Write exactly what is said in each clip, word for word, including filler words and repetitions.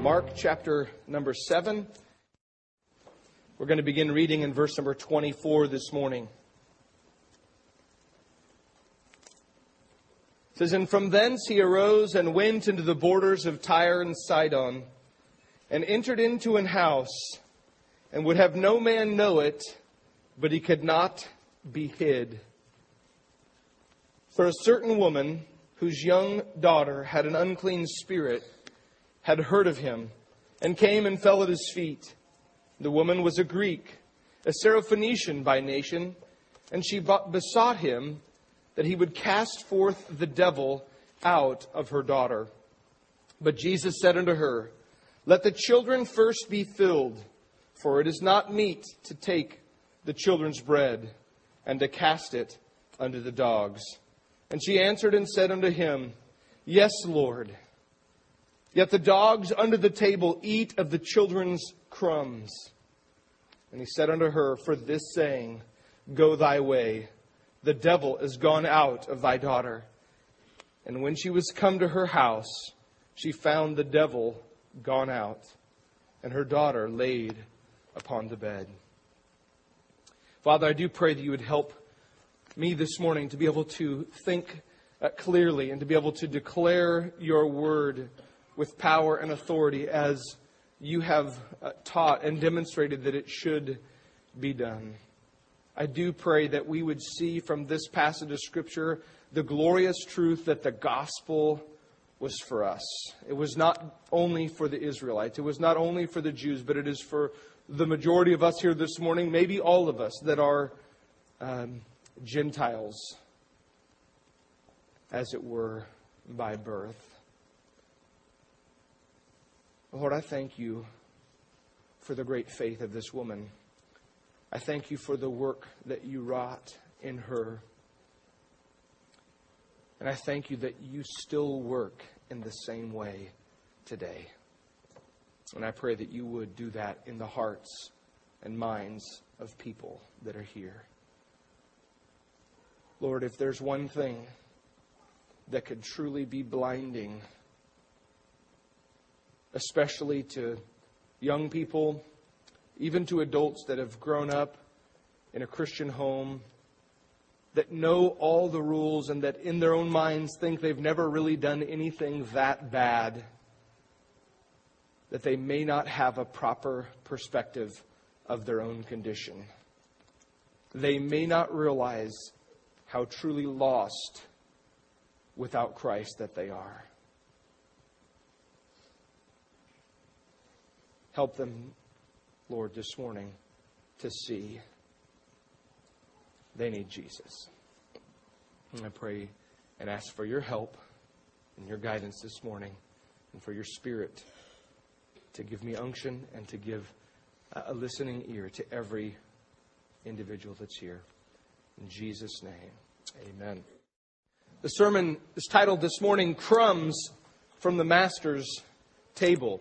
Mark chapter number seven. We're going to begin reading in verse number twenty-four this morning. It says, "And from thence he arose and went into the borders of Tyre and Sidon, and entered into an house, and would have no man know it, but he could not be hid. For a certain woman, whose young daughter had an unclean spirit, had heard of him, and came and fell at his feet. The woman was a Greek, a Syrophoenician by nation, and she besought him that he would cast forth the devil out of her daughter. But Jesus said unto her, Let the children first be filled, for it is not meet to take the children's bread, and to cast it unto the dogs. And she answered and said unto him, Yes, Lord. Yet the dogs under the table eat of the children's crumbs. And he said unto her, For this saying, Go thy way. The devil is gone out of thy daughter. And when she was come to her house, she found the devil gone out, and her daughter laid upon the bed." Father, I do pray that you would help me this morning to be able to think uh, clearly and to be able to declare your word with power and authority as you have uh, taught and demonstrated that it should be done. I do pray that we would see from this passage of Scripture the glorious truth that the gospel was for us. It was not only for the Israelites. It was not only for the Jews, but it is for the majority of us here this morning, maybe all of us, that are um, Gentiles, as it were, by birth. Lord, I thank you for the great faith of this woman. I thank you for the work that you wrought in her. And I thank you that you still work in the same way today. And I pray that you would do that in the hearts and minds of people that are here. Lord, if there's one thing that could truly be blinding, especially to young people, even to adults that have grown up in a Christian home, that know all the rules and that in their own minds think they've never really done anything that bad, that they may not have a proper perspective of their own condition. They may not realize how truly lost without Christ that they are. Help them, Lord, this morning to see they need Jesus. And I pray and ask for your help and your guidance this morning, and for your Spirit to give me unction and to give a listening ear to every individual that's here. In Jesus' name, amen. The sermon is titled this morning, Crumbs from the Master's Table.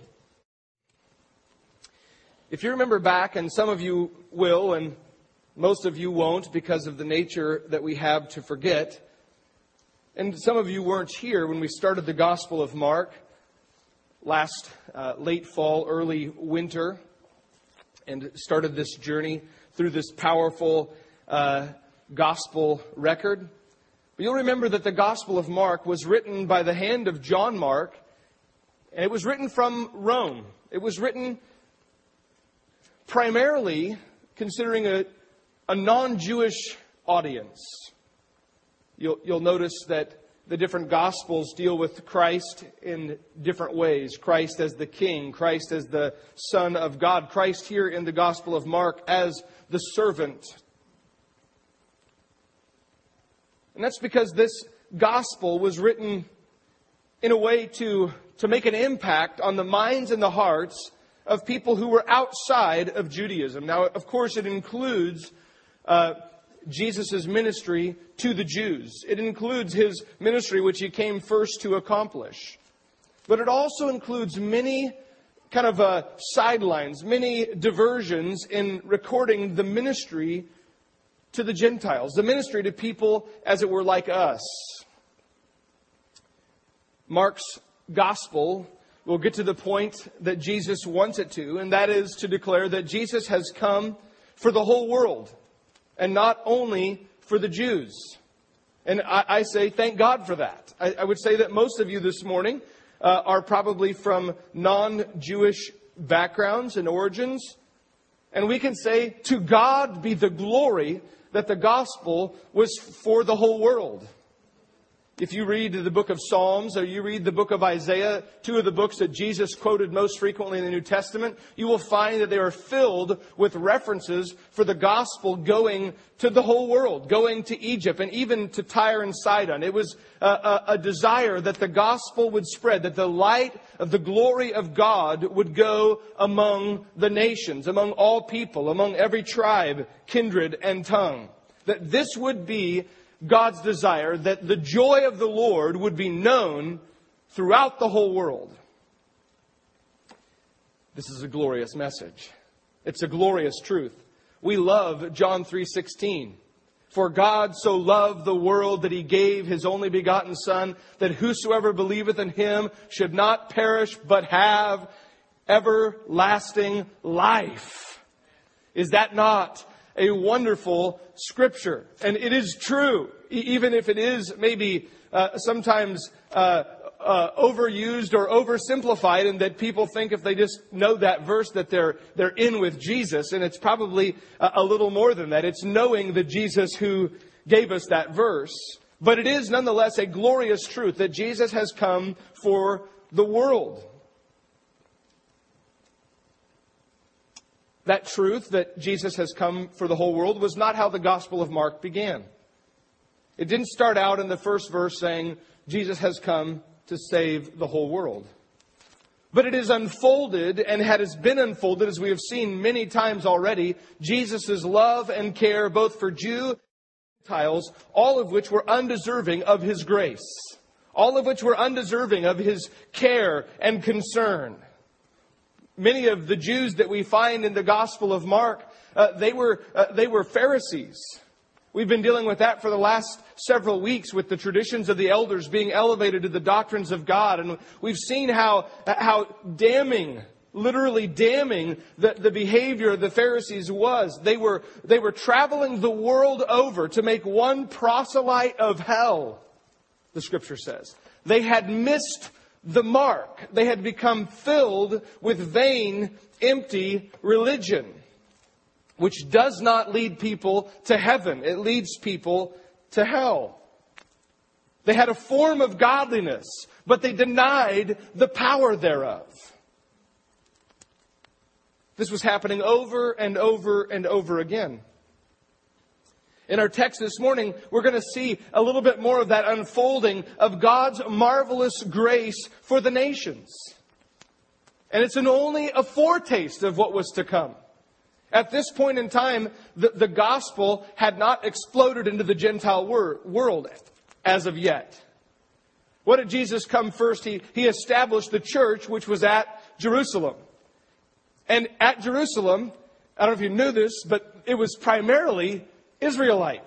If you remember back, and some of you will, and most of you won't because of the nature that we have to forget, and some of you weren't here when we started the Gospel of Mark last uh, late fall, early winter, and started this journey through this powerful uh, Gospel record. But you'll remember that the Gospel of Mark was written by the hand of John Mark, and it was written from Rome. It was written primarily considering a, a non-Jewish audience. You'll, you'll notice that the different Gospels deal with Christ in different ways. Christ as the King, Christ as the Son of God, Christ here in the Gospel of Mark as the servant. And that's because this Gospel was written in a way to, to make an impact on the minds and the hearts of people who were outside of Judaism. Now, of course, it includes uh, Jesus' ministry to the Jews. It includes his ministry, which he came first to accomplish. But it also includes many kind of uh, sidelines, many diversions in recording the ministry to the Gentiles, the ministry to people, as it were, like us. Mark's gospel will get to the point that Jesus wants it to, and that is to declare that Jesus has come for the whole world and not only for the Jews. And I, I say thank God for that. I, I would say that most of you this morning uh, are probably from non-Jewish backgrounds and origins. And we can say, to God be the glory that the gospel was for the whole world. If you read the book of Psalms or you read the book of Isaiah, two of the books that Jesus quoted most frequently in the New Testament, you will find that they are filled with references for the gospel going to the whole world, going to Egypt and even to Tyre and Sidon. It was a, a, a desire that the gospel would spread, that the light of the glory of God would go among the nations, among all people, among every tribe, kindred, and tongue. That this would be God's desire, that the joy of the Lord would be known throughout the whole world. This is a glorious message. It's a glorious truth. We love John three sixteen. For God so loved the world that He gave His only begotten Son, that whosoever believeth in Him should not perish, but have everlasting life. Is that not a wonderful scripture? And it is true, even if it is maybe uh, sometimes uh, uh, overused or oversimplified, and that people think if they just know that verse that they're they're in with Jesus. And it's probably a, a little more than that. It's knowing the Jesus who gave us that verse. But it is nonetheless a glorious truth that Jesus has come for the world. That truth that Jesus has come for the whole world was not how the Gospel of Mark began. It didn't start out in the first verse saying Jesus has come to save the whole world. But it is unfolded and has been unfolded, as we have seen many times already, Jesus' love and care both for Jew and Gentiles, all of which were undeserving of His grace. All of which were undeserving of His care and concern. Many of the Jews that we find in the Gospel of Mark, uh, they were uh, they were Pharisees. We've been dealing with that for the last several weeks with the traditions of the elders being elevated to the doctrines of God. And we've seen how how damning, literally damning, the, the behavior of the Pharisees was. They were they were traveling the world over to make one proselyte of hell, the Scripture says. They had missed the mark. They had become filled with vain, empty religion, which does not lead people to heaven. It leads people to hell. They had a form of godliness, but they denied the power thereof. This was happening over and over and over again. In our text this morning, we're going to see a little bit more of that unfolding of God's marvelous grace for the nations. And it's an only a foretaste of what was to come. At this point in time, the, the gospel had not exploded into the Gentile wor- world as of yet. What did Jesus come first? He, he established the church, which was at Jerusalem. And at Jerusalem, I don't know if you knew this, but it was primarily Israelites.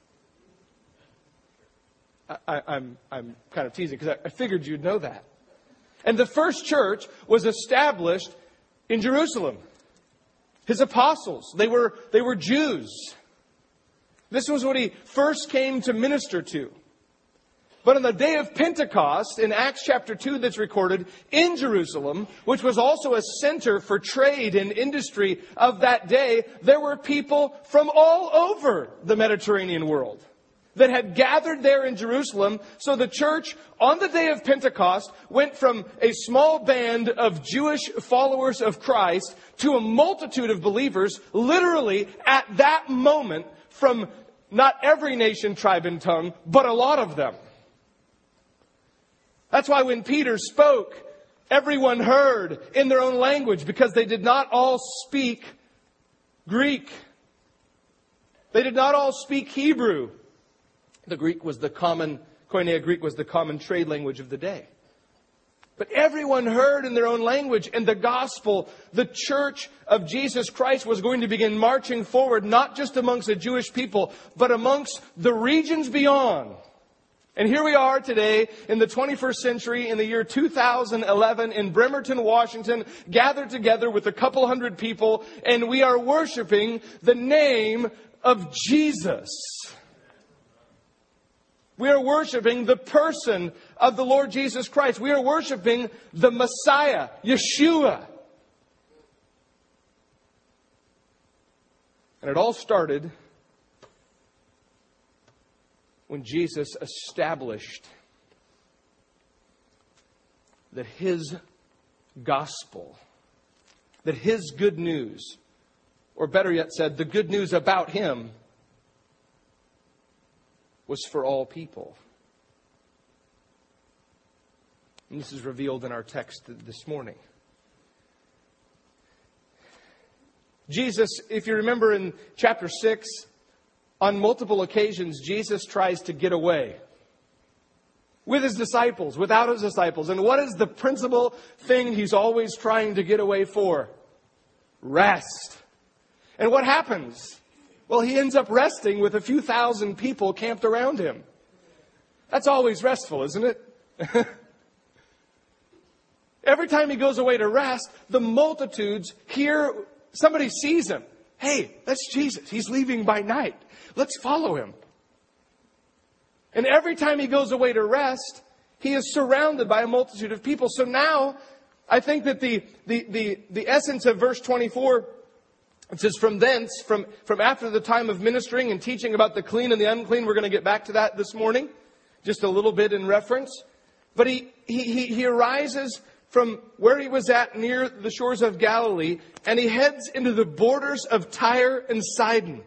I, I, I'm, I'm kind of teasing because I, I figured you'd know that. And the first church was established in Jerusalem. His apostles, they were, they were Jews. This was what He first came to minister to. But on the day of Pentecost, in Acts chapter two that's recorded, in Jerusalem, which was also a center for trade and industry of that day, there were people from all over the Mediterranean world that had gathered there in Jerusalem. So the church, on the day of Pentecost, went from a small band of Jewish followers of Christ to a multitude of believers, literally at that moment, from not every nation, tribe, and tongue, but a lot of them. That's why when Peter spoke, everyone heard in their own language, because they did not all speak Greek. They did not all speak Hebrew. The Greek was the common, Koine Greek was the common trade language of the day. But everyone heard in their own language, and the gospel, the church of Jesus Christ, was going to begin marching forward, not just amongst the Jewish people, but amongst the regions beyond. And here we are today in the twenty-first century, in the year two thousand eleven, in Bremerton, Washington, gathered together with a couple hundred people, and we are worshiping the name of Jesus. We are worshiping the person of the Lord Jesus Christ. We are worshiping the Messiah, Yeshua. And it all started when Jesus established that His gospel, that His good news, or better yet said, the good news about Him, was for all people. And this is revealed in our text this morning. Jesus, if you remember in chapter six, on multiple occasions, Jesus tries to get away with His disciples, without His disciples. And what is the principal thing He's always trying to get away for? Rest. And what happens? Well, He ends up resting with a few thousand people camped around Him. That's always restful, isn't it? Every time He goes away to rest, the multitudes hear, somebody sees Him. Hey, that's Jesus. He's leaving by night. Let's follow Him. And every time He goes away to rest, He is surrounded by a multitude of people. So now, I think that the, the, the, the essence of verse twenty-four, it says, from thence, from, from after the time of ministering and teaching about the clean and the unclean, we're going to get back to that this morning, just a little bit in reference. But he, he, he, he arises from where He was at near the shores of Galilee, and He heads into the borders of Tyre and Sidon.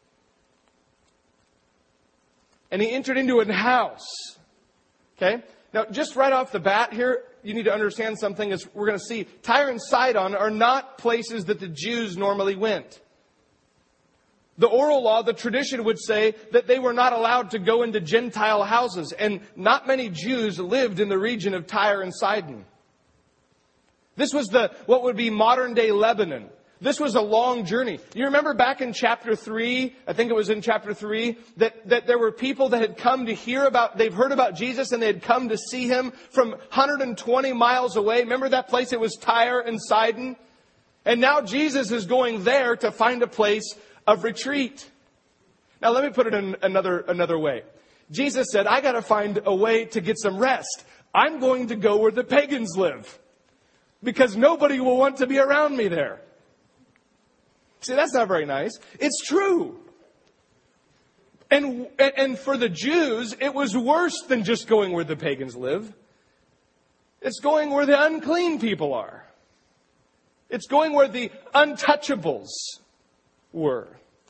And He entered into a house. Okay? Now, just right off the bat here, you need to understand something, as we're going to see. Tyre and Sidon are not places that the Jews normally went. The oral law, the tradition would say that they were not allowed to go into Gentile houses. And not many Jews lived in the region of Tyre and Sidon. This was the what would be modern day Lebanon. This was a long journey. You remember back in chapter three, I think it was in chapter three, that, that there were people that had come to hear about, they've heard about Jesus and they had come to see Him from one hundred twenty miles away. Remember that place? It was Tyre and Sidon. And now Jesus is going there to find a place of retreat. Now let me put it in another, another way. Jesus said, I got to find a way to get some rest. I'm going to go where the pagans live, because nobody will want to be around me there. See, that's not very nice. It's true. And, and for the Jews, it was worse than just going where the pagans live. It's going where the unclean people are. It's going where the untouchables were.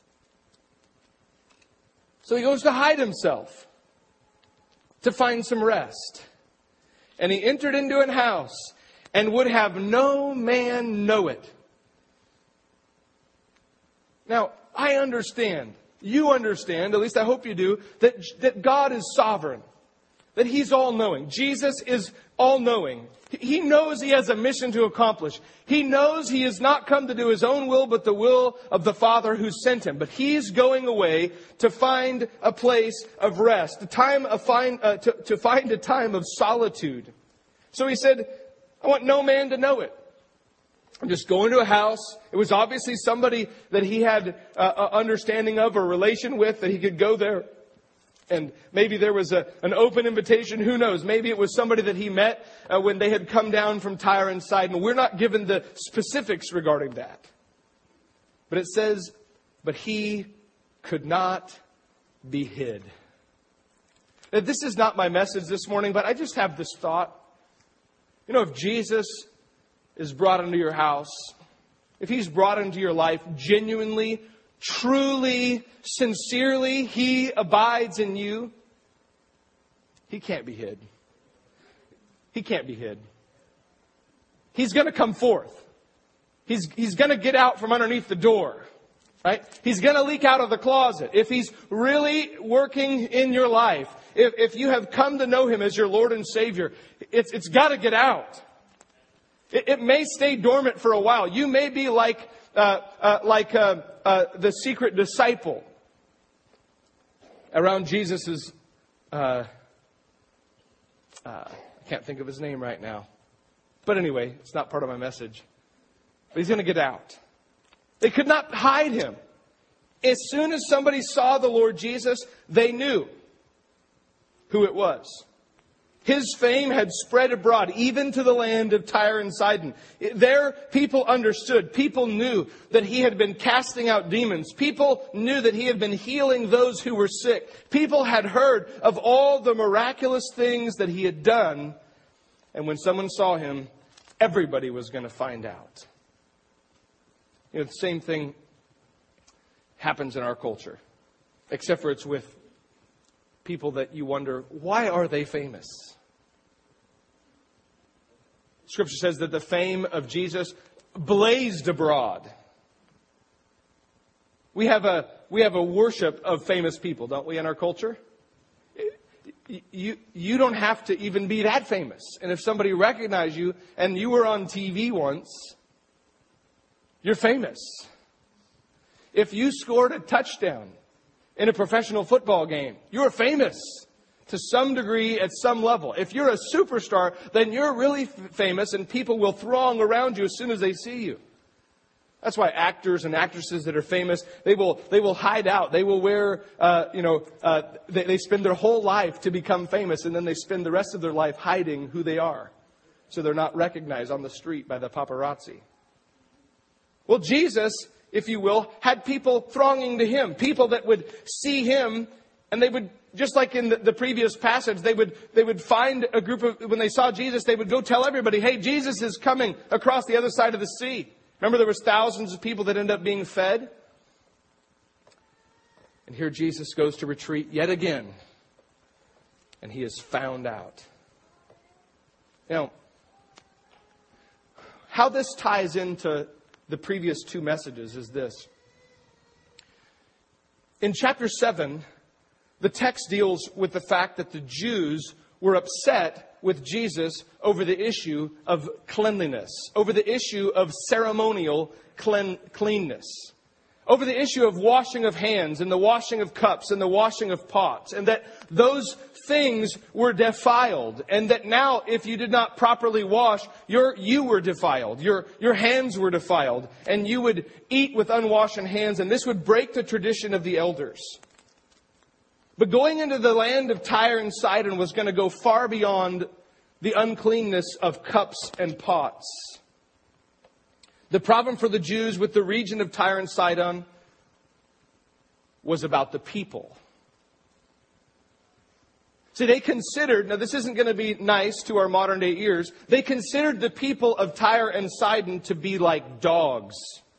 So He goes to hide Himself, to find some rest. And He entered into an house, and would have no man know it. Now, I understand, you understand, at least I hope you do, that, that God is sovereign. That He's all-knowing. Jesus is all-knowing. He knows He has a mission to accomplish. He knows He has not come to do His own will, but the will of the Father who sent Him. But He's going away to find a place of rest, a time of find, uh, to, to find a time of solitude. So He said, I want no man to know it. I'm just going to a house. It was obviously somebody that He had uh, an understanding of or relation with, that He could go there. And maybe there was a, an open invitation. Who knows? Maybe it was somebody that He met uh, when they had come down from Tyre and Sidon. We're not given the specifics regarding that. But it says, but He could not be hid. Now, this is not my message this morning, but I just have this thought. You know, if Jesus is brought into your house, if He's brought into your life genuinely, truly, sincerely, He abides in you, He can't be hid. He can't be hid. He's going to come forth. He's, he's going to get out from underneath the door. Right? He's going to leak out of the closet. If He's really working in your life, if, if you have come to know Him as your Lord and Savior, it's, it's got to get out. It, it may stay dormant for a while. You may be like, uh, uh, like uh, uh, the secret disciple around Jesus's uh, uh, I can't think of his name right now. But anyway, it's not part of my message. But he's going to get out. They could not hide him. As soon as somebody saw the Lord Jesus, they knew who it was. His fame had spread abroad, even to the land of Tyre and Sidon. There, people understood. People knew that he had been casting out demons. People knew that he had been healing those who were sick. People had heard of all the miraculous things that he had done. And when someone saw him, everybody was going to find out. You know, the same thing happens in our culture, except for it's with people that you wonder, why are they famous? Scripture says that the fame of Jesus blazed abroad. We have a we have a worship of famous people, don't we, in our culture? You, you don't have to even be that famous. And if somebody recognized you and you were on T V once, you're famous. If you scored a touchdown in a professional football game, you're famous to some degree at some level. If you're a superstar, then you're really f- famous and people will throng around you as soon as they see you. That's why actors and actresses that are famous, they will they will hide out. They will wear, uh, you know, uh, they, they spend their whole life to become famous, and then they spend the rest of their life hiding who they are, so they're not recognized on the street by the paparazzi. Well, Jesus, if you will, had people thronging to him, people that would see him, and they would, just like in the, the previous passage, they would they would find a group of, when they saw Jesus, they would go tell everybody, hey, Jesus is coming across the other side of the sea. Remember, there was thousands of people that ended up being fed? And here Jesus goes to retreat yet again. And he is found out. Now, how this ties into the previous two messages is this. In chapter seven, the text deals with the fact that the Jews were upset with Jesus over the issue of cleanliness, over the issue of ceremonial clean, cleanness, over the issue of washing of hands and the washing of cups and the washing of pots, and that those things were defiled, and that now if you did not properly wash, your, you were defiled, your, your hands were defiled, and you would eat with unwashed hands, and this would break the tradition of the elders. But going into the land of Tyre and Sidon was going to go far beyond the uncleanness of cups and pots. The problem for the Jews with the region of Tyre and Sidon was about the people. See, they considered, now this isn't going to be nice to our modern day ears, they considered the people of Tyre and Sidon to be like dogs.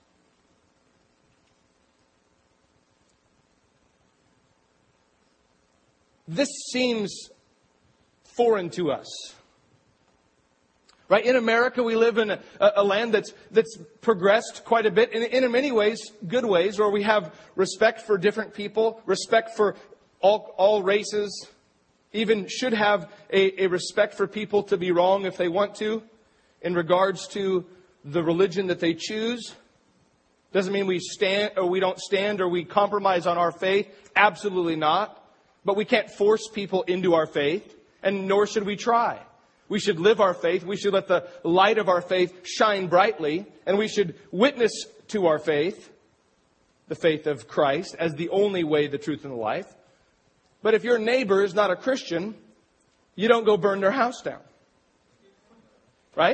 This seems foreign to us. Right? In America, we live in a, a land that's that's progressed quite a bit, in, in many ways, good ways, where we have respect for different people, respect for all, all races, even should have a, a respect for people to be wrong if they want to, in regards to the religion that they choose. Doesn't mean we stand or we don't stand or we compromise on our faith. Absolutely not. But we can't force people into our faith, and nor should we try. We should live our faith. We should let the light of our faith shine brightly, and we should witness to our faith, the faith of Christ, as the only way, the truth, and the life. But if your neighbor is not a Christian, you don't go burn their house down. Right?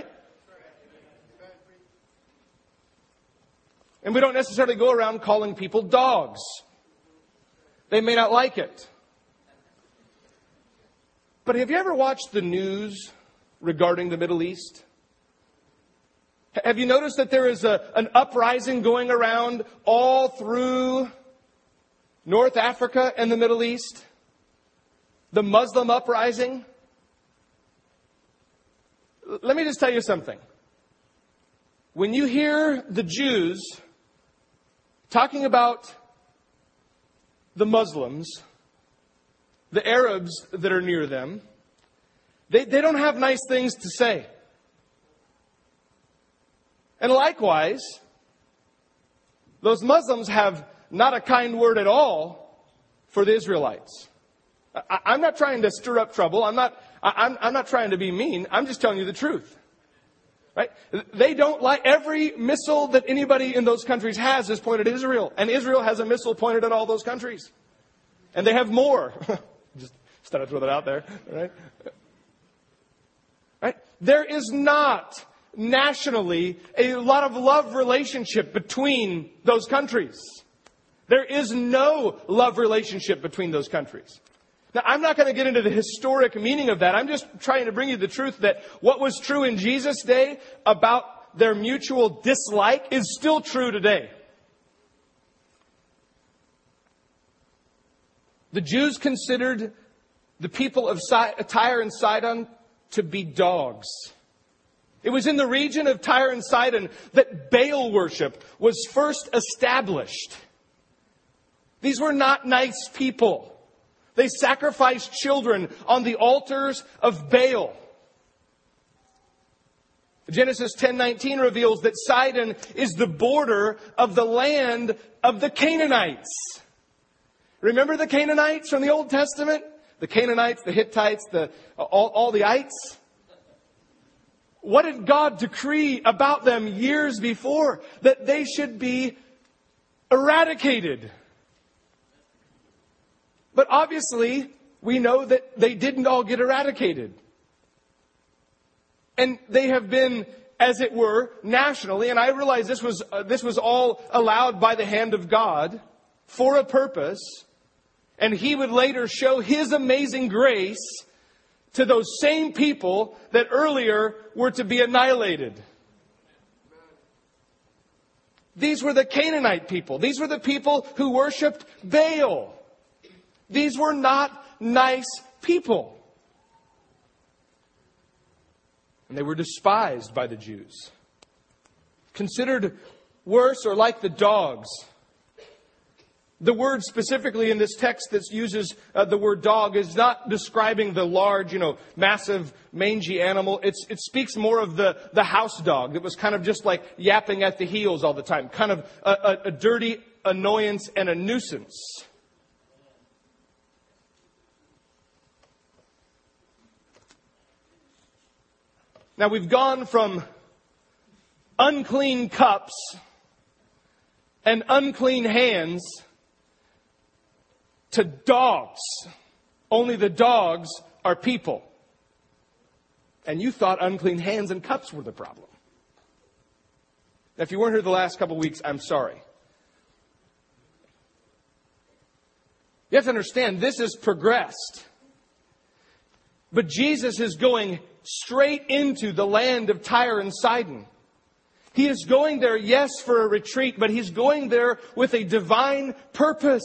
And we don't necessarily go around calling people dogs. They may not like it. But have you ever watched the news regarding the Middle East? Have you noticed that there is a, an uprising going around all through North Africa and the Middle East? The Muslim uprising? Let me just tell you something. When you hear the Jews talking about the Muslims, the Arabs that are near them, they, they don't have nice things to say. And likewise, those Muslims have not a kind word at all for the Israelites. I, I'm not trying to stir up trouble. I'm not, I, I'm, I'm not trying to be mean. I'm just telling you the truth. Right? They don't like every missile that anybody in those countries has is pointed at Israel. And Israel has a missile pointed at all those countries. And they have more. Just thought I'd throw that out there. Right? Right? There is not nationally a lot of love relationship between those countries. There is no love relationship between those countries. Now, I'm not going to get into the historic meaning of that. I'm just trying to bring you the truth that what was true in Jesus' day about their mutual dislike is still true today. The Jews considered the people of Tyre and Sidon to be dogs. It was in the region of Tyre and Sidon that Baal worship was first established. These were not nice people. They sacrificed children on the altars of Baal. Genesis ten nineteen reveals that Sidon is the border of the land of the Canaanites. Remember the Canaanites from the Old Testament? The Canaanites, the Hittites, the all, all the ites. What did God decree about them years before? That they should be eradicated. But obviously, we know that they didn't all get eradicated. And they have been, as it were, nationally, and I realize this was uh, this was all allowed by the hand of God for a purpose, and He would later show His amazing grace to those same people that earlier were to be annihilated. These were the Canaanite people. These were the people who worshipped Baal. These were not nice people. And they were despised by the Jews. Considered worse or like the dogs. The word specifically in this text that uses uh, the word dog is not describing the large, you know, massive, mangy animal. It's, it speaks more of the, the house dog that was kind of just like yapping at the heels all the time. Kind of a, a, a dirty annoyance and a nuisance. Now we've gone from unclean cups and unclean hands to dogs. Only the dogs are people. And you thought unclean hands and cups were the problem. Now, if you weren't here the last couple of weeks, I'm sorry. You have to understand, this has progressed. But Jesus is going straight into the land of Tyre and Sidon. He is going there, yes, for a retreat, but He's going there with a divine purpose.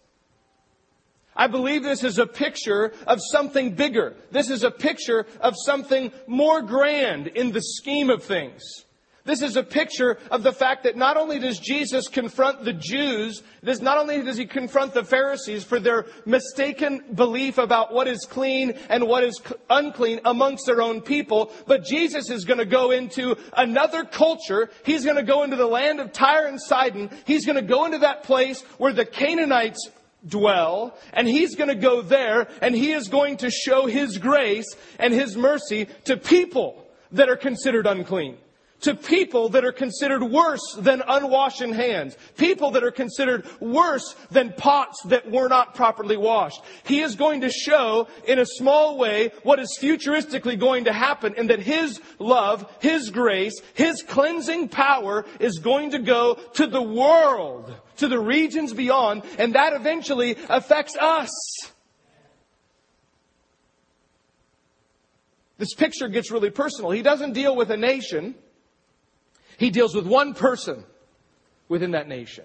I believe this is a picture of something bigger. This is a picture of something more grand in the scheme of things. This is a picture of the fact that not only does Jesus confront the Jews, this, not only does He confront the Pharisees for their mistaken belief about what is clean and what is unclean amongst their own people, but Jesus is going to go into another culture. He's going to go into the land of Tyre and Sidon. He's going to go into that place where the Canaanites dwell, and He's going to go there, and He is going to show His grace and His mercy to people that are considered unclean. To people that are considered worse than unwashed hands. People that are considered worse than pots that were not properly washed. He is going to show in a small way what is futuristically going to happen, and that His love, His grace, His cleansing power is going to go to the world, to the regions beyond, and that eventually affects us. This picture gets really personal. He doesn't deal with a nation. He deals with one person within that nation.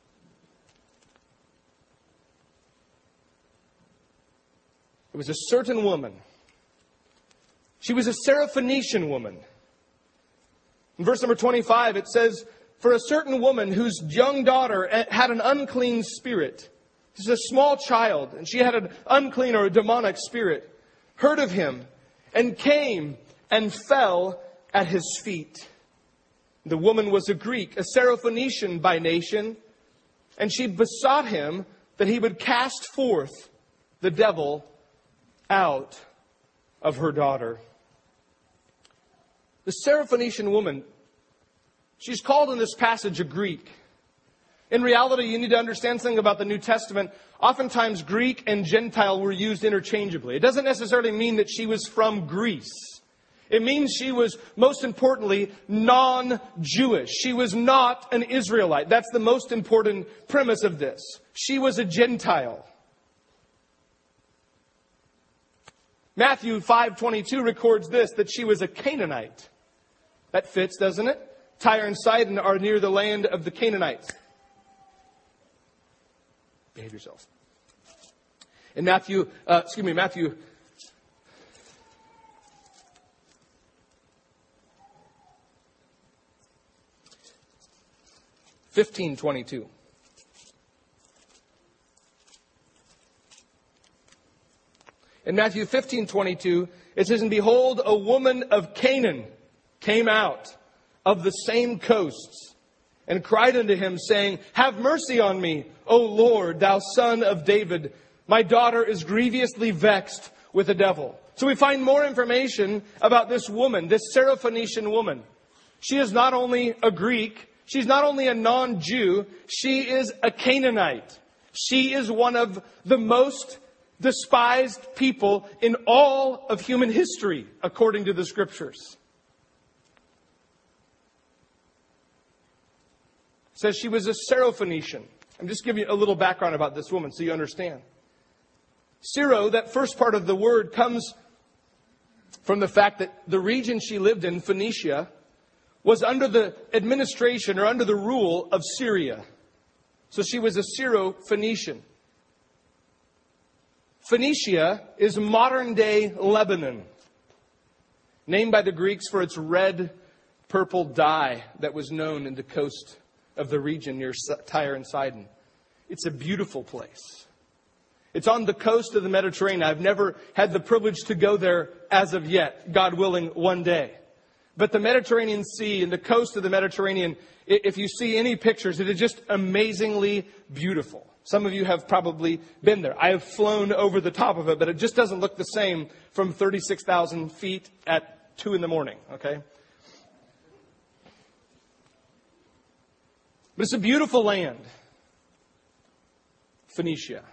It was a certain woman. She was a Syrophoenician woman. In verse number twenty-five, it says, for a certain woman whose young daughter had an unclean spirit. This is a small child, and she had an unclean or a demonic spirit. Heard of Him, and came and fell at His feet. The woman was a Greek, a Syrophoenician by nation, and she besought Him that He would cast forth the devil out of her daughter. The Syrophoenician woman, she's called in this passage a Greek. In reality, you need to understand something about the New Testament. Oftentimes, Greek and Gentile were used interchangeably. It doesn't necessarily mean that she was from Greece. It means she was, most importantly, non-Jewish. She was not an Israelite. That's the most important premise of this. She was a Gentile. Matthew five twenty-two records this, that she was a Canaanite. That fits, doesn't it? Tyre and Sidon are near the land of the Canaanites. Behave yourselves. In Matthew, uh, excuse me, Matthew fifteen twenty-two. In Matthew fifteen twenty-two, it says, "And behold, a woman of Canaan came out of the same coasts, and cried unto him, saying, Have mercy on me, O Lord, thou son of David. My daughter is grievously vexed with the devil." So we find more information about this woman, this Syrophoenician woman. She is not only a Greek, she's not only a non-Jew, she is a Canaanite. She is one of the most despised people in all of human history, according to the Scriptures. It says she was a Syrophoenician. I'm just giving you a little background about this woman so you understand. Syro, that first part of the word, comes from the fact that the region she lived in, Phoenicia, was under the administration or under the rule of Syria. So she was a Syro-Phoenician. Phoenicia is modern-day Lebanon, named by the Greeks for its red-purple dye that was known in the coast of the region near Tyre and Sidon. It's a beautiful place. It's on the coast of the Mediterranean. I've never had the privilege to go there as of yet, God willing, one day. But the Mediterranean Sea and the coast of the Mediterranean, if you see any pictures, it is just amazingly beautiful. Some of you have probably been there. I have flown over the top of it, but it just doesn't look the same from thirty-six thousand feet at two in the morning, okay? But it's a beautiful land, Phoenicia.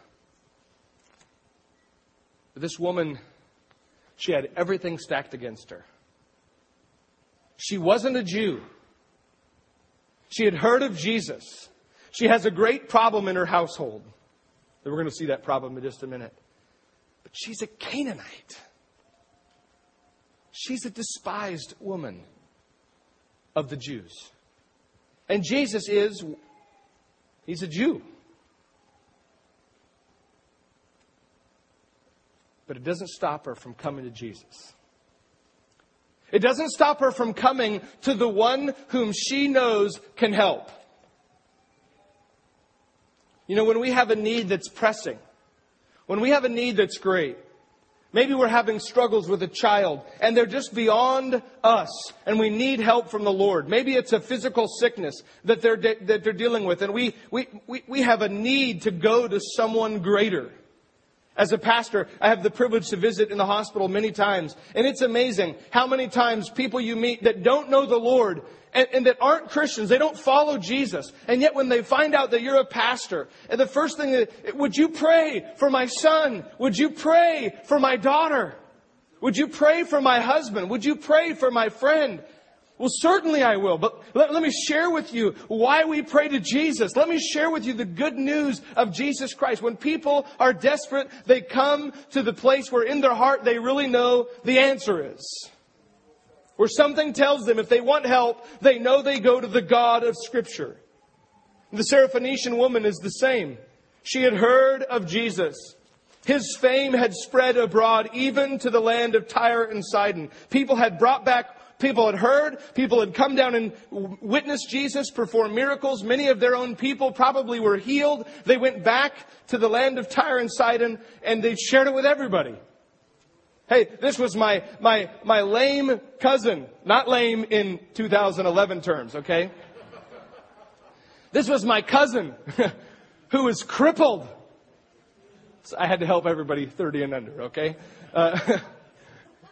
But this woman, she had everything stacked against her. She wasn't a Jew. She had heard of Jesus. She has a great problem in her household. And we're going to see that problem in just a minute. But she's a Canaanite. She's a despised woman of the Jews. And Jesus is, he's a Jew. But it doesn't stop her from coming to Jesus. It doesn't stop her from coming to the one whom she knows can help. You know, when we have a need that's pressing, when we have a need that's great, maybe we're having struggles with a child and they're just beyond us and we need help from the Lord. Maybe it's a physical sickness that they're, de- that they're dealing with and we, we, we, we have a need to go to someone greater. As a pastor, I have the privilege to visit in the hospital many times. And it's amazing how many times people you meet that don't know the Lord and, and that aren't Christians, they don't follow Jesus. And yet when they find out that you're a pastor, and the first thing that, would you pray for my son? Would you pray for my daughter? Would you pray for my husband? Would you pray for my friend? Well, certainly I will. But let, let me share with you why we pray to Jesus. Let me share with you the good news of Jesus Christ. When people are desperate, they come to the place where in their heart they really know the answer is. Where something tells them if they want help, they know they go to the God of Scripture. The Syrophoenician woman is the same. She had heard of Jesus. His fame had spread abroad, even to the land of Tyre and Sidon. People had brought back People had heard, people had come down and witnessed Jesus perform miracles. Many of their own people probably were healed. They went back to the land of Tyre and Sidon and they shared it with everybody. Hey, this was my, my, my lame cousin. Not lame in two thousand eleven terms, okay? This was my cousin who was crippled. So I had to help everybody thirty and under, okay? Uh,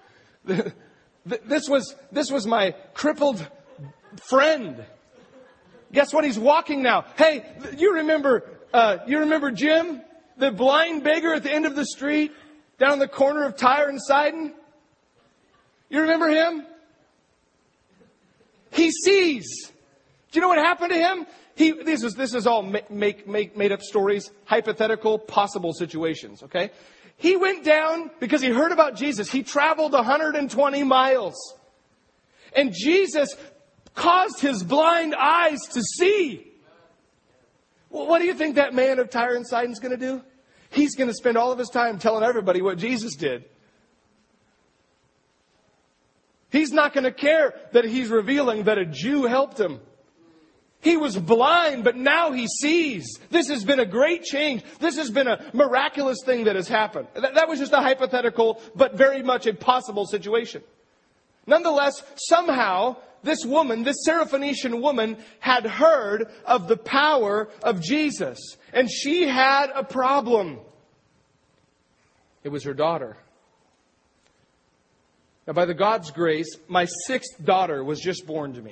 This was, this was my crippled friend. Guess what? He's walking now. Hey, you remember, uh, you remember Jim, the blind beggar at the end of the street down the corner of Tyre and Sidon? You remember him? He sees. Do you know what happened to him? He, this is, this is all make, make, make, made up stories, hypothetical, possible situations, okay? He went down because he heard about Jesus. He traveled one hundred twenty miles. And Jesus caused his blind eyes to see. Well, what do you think that man of Tyre and Sidon is going to do? He's going to spend all of his time telling everybody what Jesus did. He's not going to care that he's revealing that a Jew helped him. He was blind, but now he sees. This has been a great change. This has been a miraculous thing that has happened. That, that was just a hypothetical, but very much a possible situation. Nonetheless, somehow, this woman, this Syrophoenician woman, had heard of the power of Jesus. And she had a problem. It was her daughter. Now, by the God's grace, my sixth daughter was just born to me.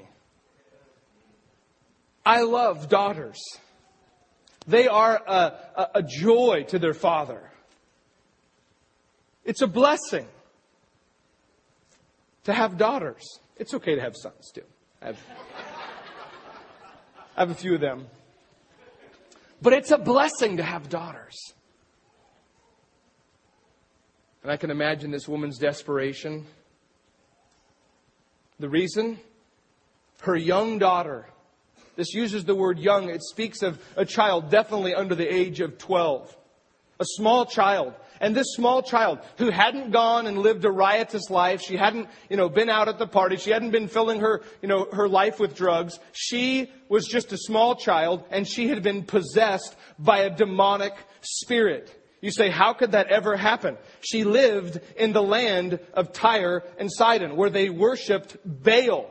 I love daughters. They are a, a, a joy to their father. It's a blessing to have daughters. It's okay to have sons too. I have, I have a few of them. But it's a blessing to have daughters. And I can imagine this woman's desperation. The reason? Her young daughter. This uses the word young. It speaks of a child definitely under the age of twelve. A small child. And this small child who hadn't gone and lived a riotous life. She hadn't, you know, been out at the party. She hadn't been filling her, you know, her life with drugs. She was just a small child and she had been possessed by a demonic spirit. You say, how could that ever happen? She lived in the land of Tyre and Sidon where they worshipped Baal.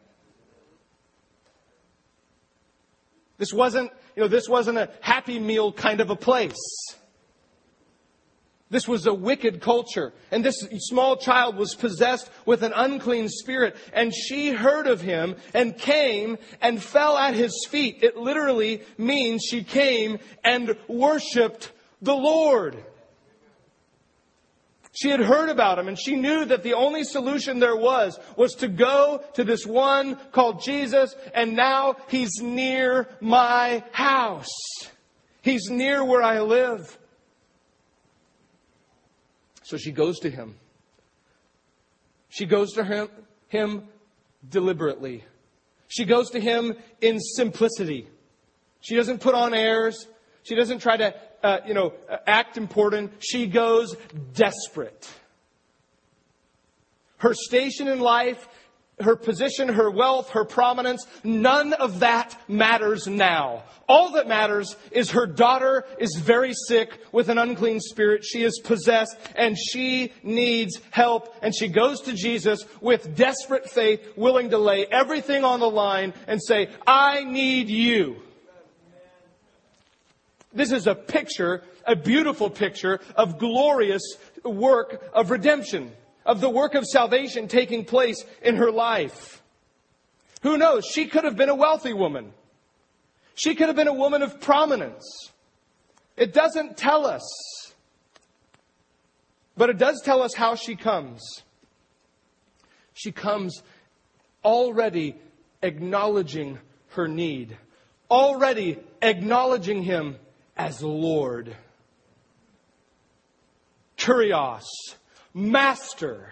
This wasn't, you know, this wasn't a Happy Meal kind of a place. This was a wicked culture. And this small child was possessed with an unclean spirit. And she heard of him and came and fell at his feet. It literally means she came and worshipped the Lord. She had heard about him and she knew that the only solution there was, was to go to this one called Jesus. And now he's near my house. He's near where I live. So she goes to him. She goes to him, him deliberately. She goes to him in simplicity. She doesn't put on airs. She doesn't try to, uh, you know, act important. She goes desperate. Her station in life, her position, her wealth, her prominence, none of that matters now. All that matters is her daughter is very sick with an unclean spirit. She is possessed and she needs help. And she goes to Jesus with desperate faith, willing to lay everything on the line and say, I need you. This is a picture, a beautiful picture of glorious work of redemption, of the work of salvation taking place in her life. Who knows? She could have been a wealthy woman. She could have been a woman of prominence. It doesn't tell us. But it does tell us how she comes. She comes already acknowledging her need. Already acknowledging him as Lord. Kurios. Master.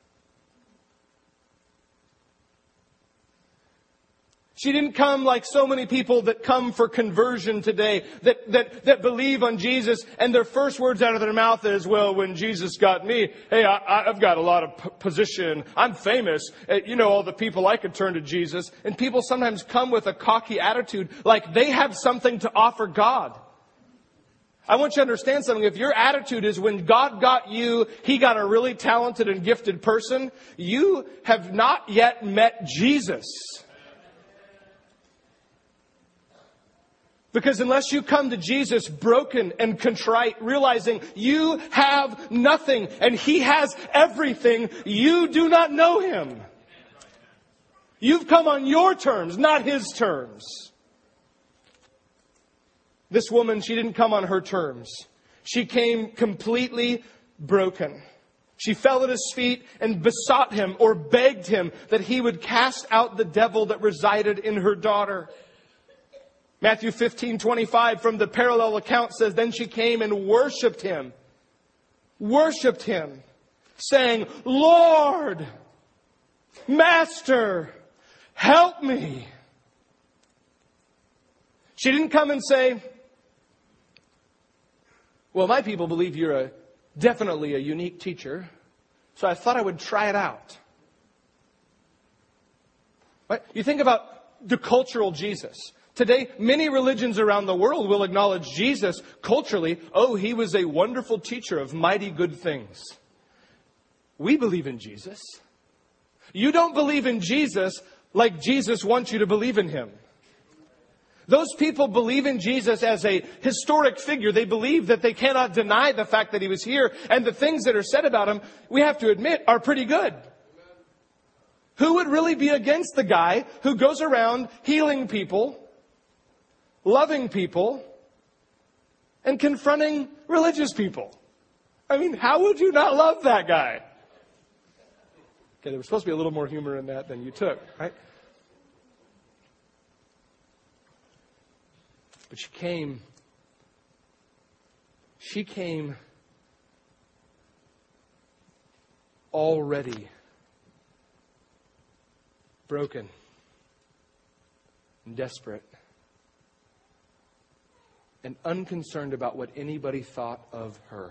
She didn't come like so many people that come for conversion today, that, that, that believe on Jesus, and their first words out of their mouth is, well, when Jesus got me, hey, I, I've got a lot of p- position. I'm famous. Uh, you know, all the people I could turn to Jesus. And people sometimes come with a cocky attitude like they have something to offer God. I want you to understand something. If your attitude is when God got you, He got a really talented and gifted person, you have not yet met Jesus. Because unless you come to Jesus broken and contrite, realizing you have nothing and He has everything, you do not know Him. You've come on your terms, not His terms. This woman, she didn't come on her terms. She came completely broken. She fell at His feet and besought Him or begged Him that He would cast out the devil that resided in her daughter. Matthew fifteen twenty-five from the parallel account says, then she came and worshipped Him. Worshipped Him, saying, Lord, Master, help me. She didn't come and say, well, my people believe you're a definitely a unique teacher, so I thought I would try it out. Right? You think about the cultural Jesus. Today, many religions around the world will acknowledge Jesus culturally. Oh, He was a wonderful teacher of mighty good things. We believe in Jesus. You don't believe in Jesus like Jesus wants you to believe in Him. Those people believe in Jesus as a historic figure. They believe that they cannot deny the fact that He was here. And the things that are said about Him, we have to admit, are pretty good. Who would really be against the guy who goes around healing people, loving people, and confronting religious people? I mean, how would you not love that guy? Okay, there was supposed to be a little more humor in that than you took, right? But she came, she came already broken and desperate and unconcerned about what anybody thought of her.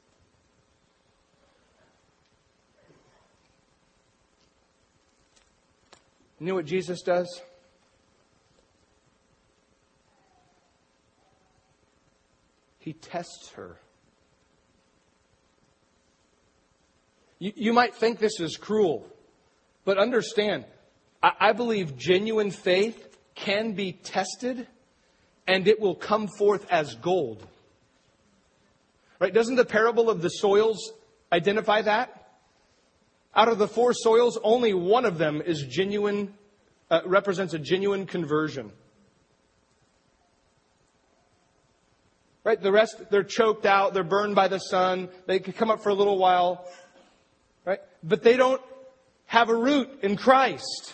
You know what Jesus does? He tests her. You, you might think this is cruel, but understand, I, I believe genuine faith can be tested and it will come forth as gold. Right? Doesn't the parable of the soils identify that? Out of the four soils, only one of them is genuine, uh, represents a genuine conversion. Right? The rest, they're choked out. They're burned by the sun. They can come up for a little while. Right? But they don't have a root in Christ.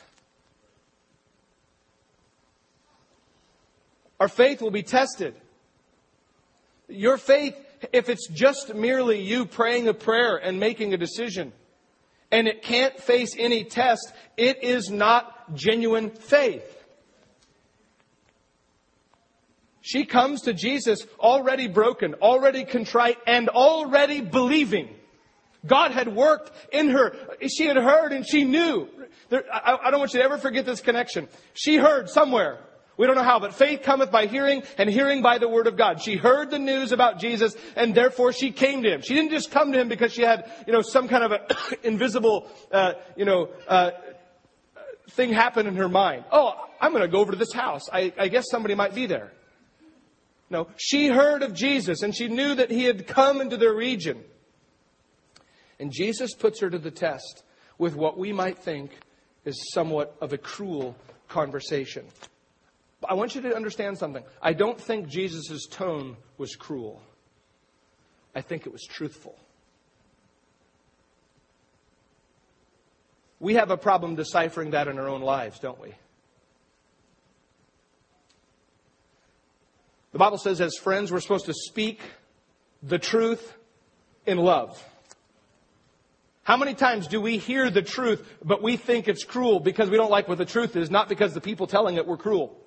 Our faith will be tested. Your faith, if it's just merely you praying a prayer and making a decision, and it can't face any test, it is not genuine faith. She comes to Jesus already broken, already contrite, and already believing. God had worked in her. She had heard and she knew. There, I, I don't want you to ever forget this connection. She heard somewhere. We don't know how, but faith cometh by hearing, and hearing by the word of God. She heard the news about Jesus, and therefore she came to Him. She didn't just come to Him because she had, you know, some kind of an invisible, uh, you know, uh, thing happen in her mind. Oh, I'm going to go over to this house. I, I guess somebody might be there. No, she heard of Jesus, and she knew that He had come into their region. And Jesus puts her to the test with what we might think is somewhat of a cruel conversation. I want you to understand something. I don't think Jesus' tone was cruel. I think it was truthful. We have a problem deciphering that in our own lives, don't we? The Bible says as friends, we're supposed to speak the truth in love. How many times do we hear the truth, but we think it's cruel because we don't like what the truth is, not because the people telling it were cruel?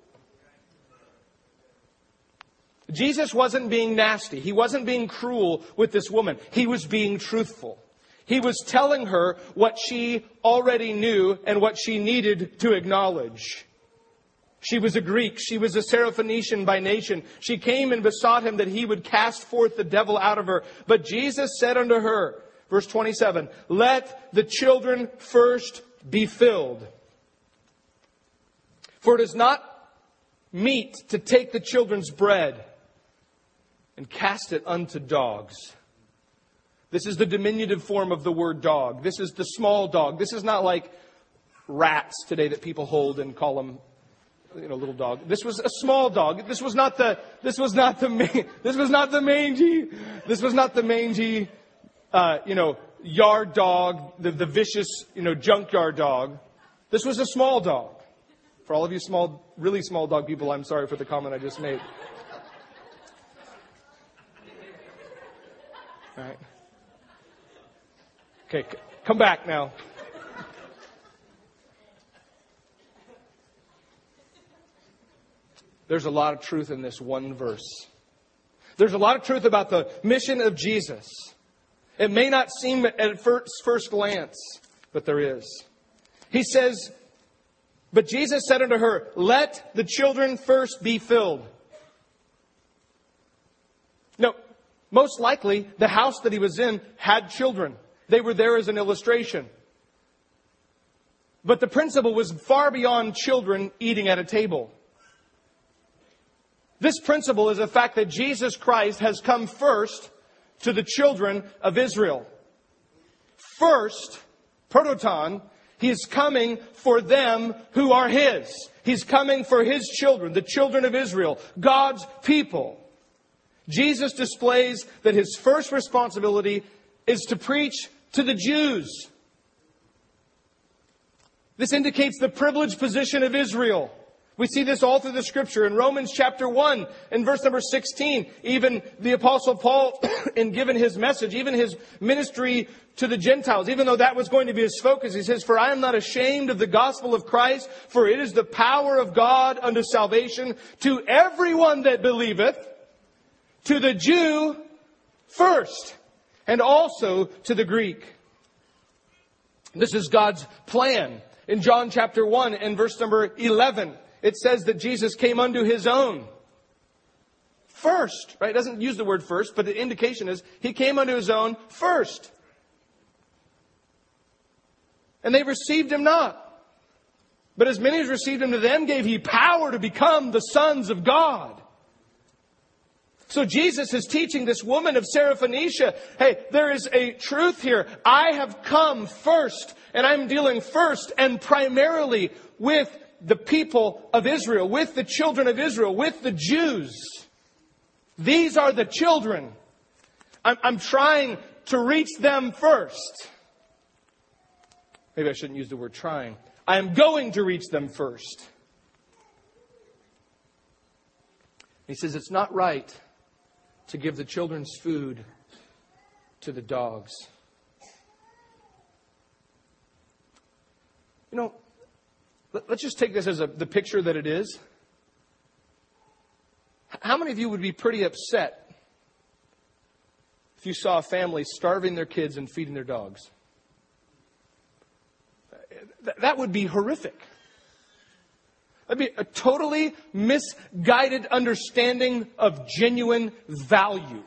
Jesus wasn't being nasty. He wasn't being cruel with this woman. He was being truthful. He was telling her what she already knew and what she needed to acknowledge. She was a Greek. She was a Syrophoenician by nation. She came and besought Him that He would cast forth the devil out of her. But Jesus said unto her, verse twenty-seven, let the children first be filled. For it is not meat to take the children's bread and cast it unto dogs. This is the diminutive form of the word dog. This is the small dog. This is not like rats today that people hold and call them, you know, little dog. This was a small dog. This was not the. This was not the. Ma- this was not the mangy. This was not the mangy, uh, you know, yard dog. The, the vicious, you know, junkyard dog. This was a small dog. For all of you small, really small dog people, I'm sorry for the comment I just made. All right. Okay, c- come back now. There's a lot of truth in this one verse. There's a lot of truth about the mission of Jesus. It may not seem at first, first glance, but there is. He says, but Jesus said unto her, let the children first be filled. No, most likely the house that he was in had children. They were there as an illustration. But the principle was far beyond children eating at a table. This principle is the fact that Jesus Christ has come first to the children of Israel. First, prototon, he is coming for them who are his. He's coming for his children, the children of Israel, God's people. Jesus displays that his first responsibility is to preach to the Jews. This indicates the privileged position of Israel. We see this all through the Scripture. In Romans chapter one, in verse number sixteen, even the Apostle Paul, in giving his message, even his ministry to the Gentiles, even though that was going to be his focus, he says, for I am not ashamed of the gospel of Christ, for it is the power of God unto salvation to everyone that believeth, to the Jew first, and also to the Greek. This is God's plan. In John chapter one and verse number eleven, it says that Jesus came unto his own first. Right? It doesn't use the word first, but the indication is he came unto his own first. And they received him not. But as many as received him, to them gave he power to become the sons of God. So Jesus is teaching this woman of Syrophoenicia, hey, there is a truth here. I have come first, and I'm dealing first and primarily with the people of Israel, with the children of Israel, with the Jews. These are the children. I'm, I'm trying to reach them first. Maybe I shouldn't use the word trying. I am going to reach them first. He says it's not right to give the children's food to the dogs. You know, let's just take this as a, the picture that it is. How many of you would be pretty upset if you saw a family starving their kids and feeding their dogs? That would be horrific. That'd be a totally misguided understanding of genuine value.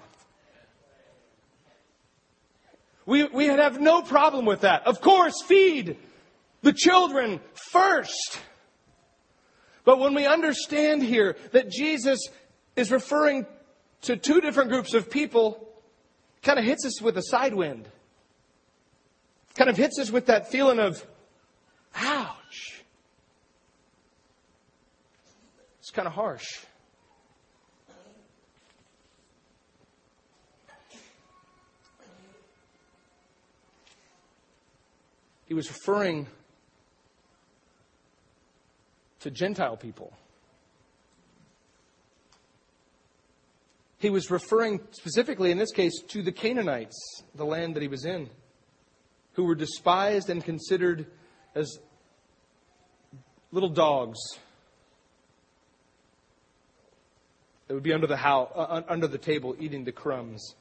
We, we would have no problem with that. Of course, feed the children first. But when we understand here that Jesus is referring to two different groups of people, it kind of hits us with a side wind. Kind of hits us with that feeling of, ouch. It's kind of harsh. He was referring to Gentile people. He was referring specifically, in this case, to the Canaanites, the land that he was in, who were despised and considered as little dogs that would be under the house, uh, under the table eating the crumbs.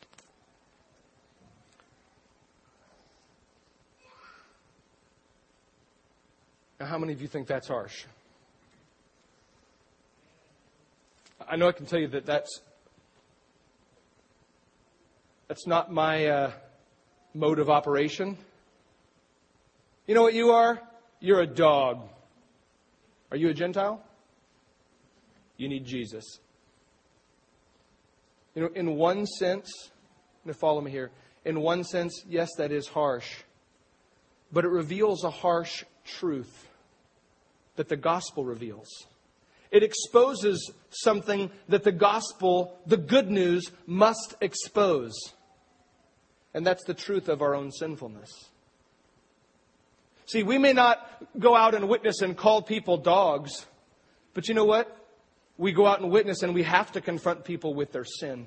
Now, how many of you think that's harsh? I know I can tell you that that's that's not my uh, mode of operation. You know what you are? You're a dog. Are you a Gentile? You need Jesus. You know, in one sense, now follow me here. In one sense, yes, that is harsh. But it reveals a harsh truth that the gospel reveals. It exposes something that the gospel, the good news, must expose. And that's the truth of our own sinfulness. See, we may not go out and witness and call people dogs. But you know what? We go out and witness and we have to confront people with their sin.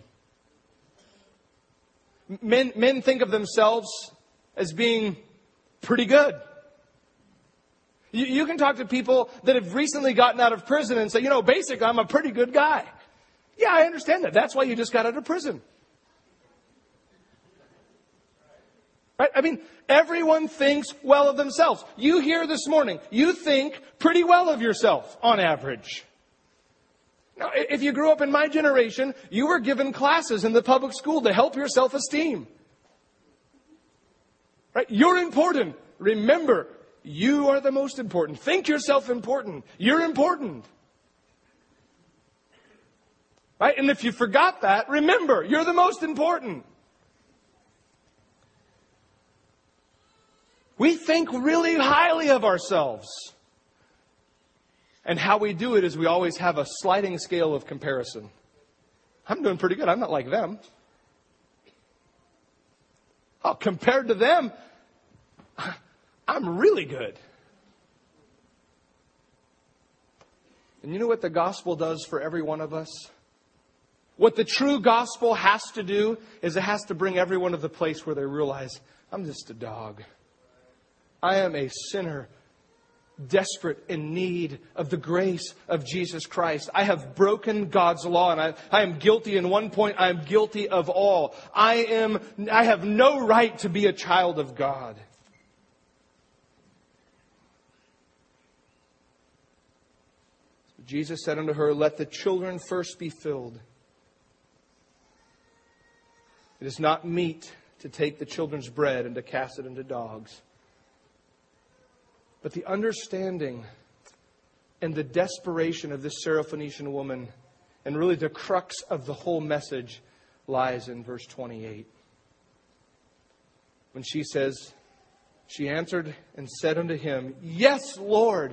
Men, men think of themselves as being pretty good. You, you can talk to people that have recently gotten out of prison and say, you know, basically, I'm a pretty good guy. Yeah, I understand that. That's why you just got out of prison. Right? I mean, everyone thinks well of themselves. You here this morning, you think pretty well of yourself on average. Now, if you grew up in my generation, you were given classes in the public school to help your self-esteem. Right? You're important. Remember, you are the most important. Think yourself important. You're important. Right? And if you forgot that, remember, you're the most important. We think really highly of ourselves. And how we do it is we always have a sliding scale of comparison. I'm doing pretty good. I'm not like them. Oh, compared to them, I'm really good. And you know what the gospel does for every one of us? What the true gospel has to do is it has to bring everyone to the place where they realize, I'm just a dog. I am a sinner, desperate in need of the grace of Jesus Christ. I have broken God's law, and I, I am guilty. In one point, I am guilty of all. I am, I have no right to be a child of God. Jesus said unto her, let the children first be filled. It is not meet to take the children's bread and to cast it into dogs. But the understanding and the desperation of this Syrophoenician woman, and really the crux of the whole message, lies in verse twenty-eight. When she says, she answered and said unto him, yes, Lord.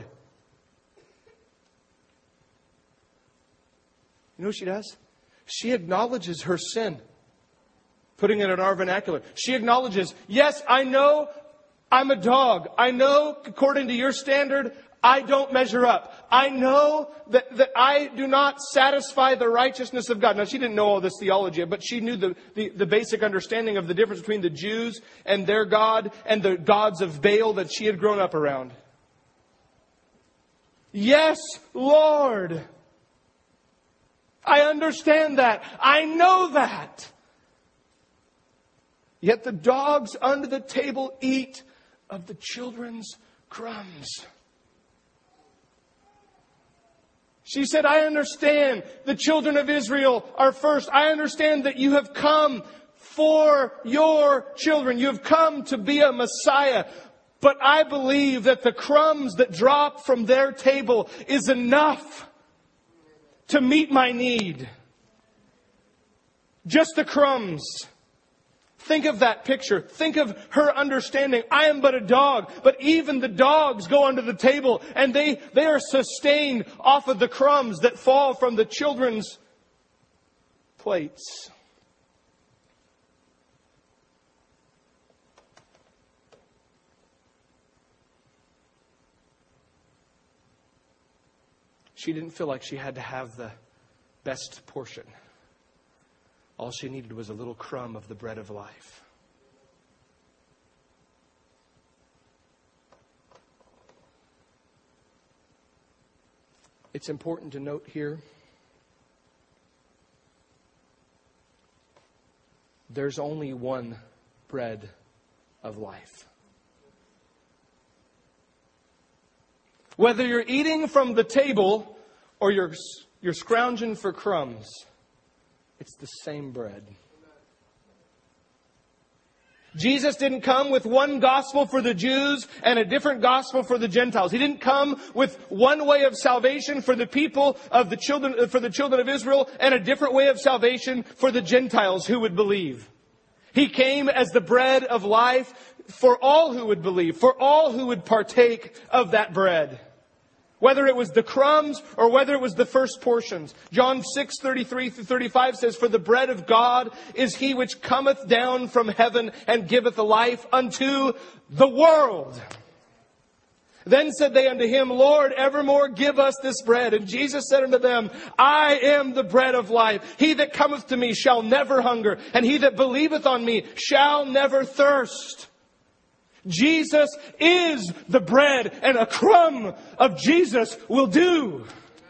You know what she does? She acknowledges her sin. Putting it in our vernacular. She acknowledges, yes, I know I'm a dog. I know, according to your standard, I don't measure up. I know that, that I do not satisfy the righteousness of God. Now, she didn't know all this theology, but she knew the, the, the basic understanding of the difference between the Jews and their God and the gods of Baal that she had grown up around. Yes, Lord. I understand that. I know that. Yet the dogs under the table eat of the children's crumbs. She said, I understand the children of Israel are first. I understand that you have come for your children. You have come to be a Messiah. But I believe that the crumbs that drop from their table is enough to meet my need. Just the crumbs. Think of that picture. Think of her understanding. I am but a dog. But even the dogs go under the table and they, they are sustained off of the crumbs that fall from the children's plates. She didn't feel like she had to have the best portion. All she needed was a little crumb of the bread of life. It's important to note here, there's only one bread of life. Whether you're eating from the table or you're, you're scrounging for crumbs, it's the same bread. Jesus didn't come with one gospel for the Jews and a different gospel for the Gentiles. He didn't come with one way of salvation for the people of the children, for the children of Israel and a different way of salvation for the Gentiles who would believe. He came as the bread of life for all who would believe, for all who would partake of that bread. Whether it was the crumbs or whether it was the first portions. John six, thirty-three through thirty-five says, "For the bread of God is he which cometh down from heaven and giveth life unto the world." Then said they unto him, "Lord, evermore give us this bread." And Jesus said unto them, "I am the bread of life. He that cometh to me shall never hunger, and he that believeth on me shall never thirst." Jesus is the bread, and a crumb of Jesus will do.